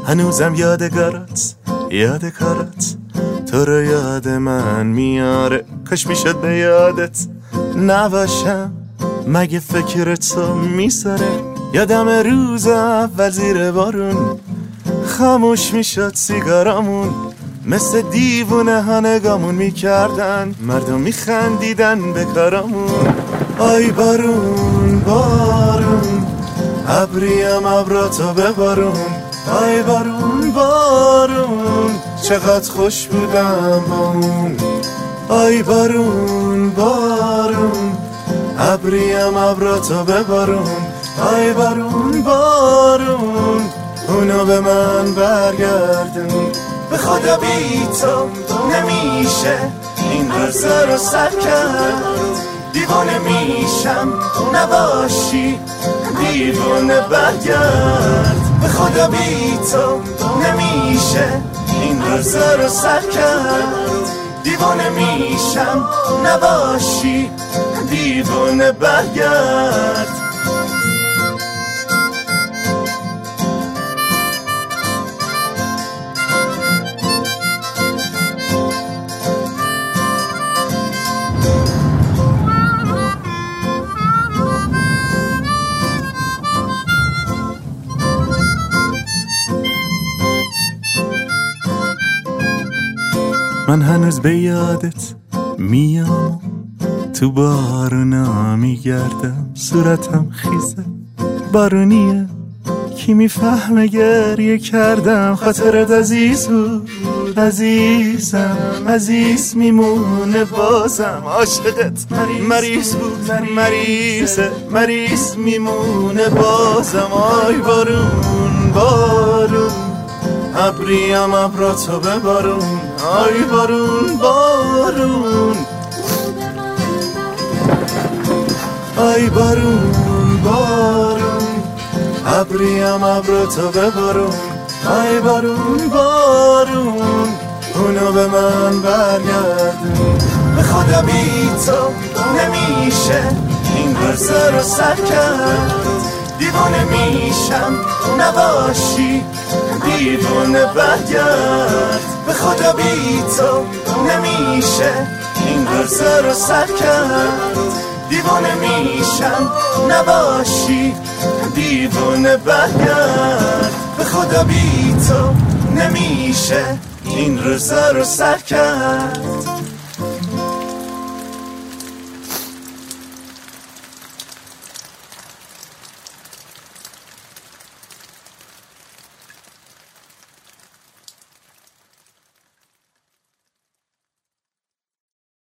هنوزم یادگارات تو رو یاد من میاره. کاش میشد به یادت نباشم، مگه فکر تو میساره. یادم روز اول زیر بارون خاموش میشد سیگارامون، مثل دیوونه ها نگامون میکردن، مردم میخندیدن به کارامون. آی بارون بارون ابریم ابراتو ببارون. آی بارون بارون چقدر خوش بودم با اون. آی بارون بارون ابریم ابراتو ببارون. آی بارون بارون اونو به من برگردون. به خدا بی تو نمیشه این روزا رو سر کرد. دیوانه میشم نباشی دیوانه برگرد. به خدا بی تو نمیشه این روزا رو سر کرد. دیوانه میشم نباشی دیوانه برگرد. من هنوز به یادت میام، تو بارونا میگردم، صورتم خیزه بارونیه، کی میفهمه گریه کردم. خاطرت عزیز بود عزیزم، عزیز میمونه بازم. عاشقت مریض بود مریض میمونه بازم. آی بارون بارون ابریم ابراتو ببارون. آی بارون بارون آی بارون بارون ابریم ابراتو ببارون. آی بارون بارون اونو به من برگردون. به خدا بی تو نمیشه این روزا رو سر کرد. دیوانه میشم نباشی دیوانه برگرد. به خدا بی تو نمیشه این روزا رو سر کرد. دیوانه میشم نباشی دیوانه برگرد. به خدا بی تو نمیشه این روزا رو سر کرد.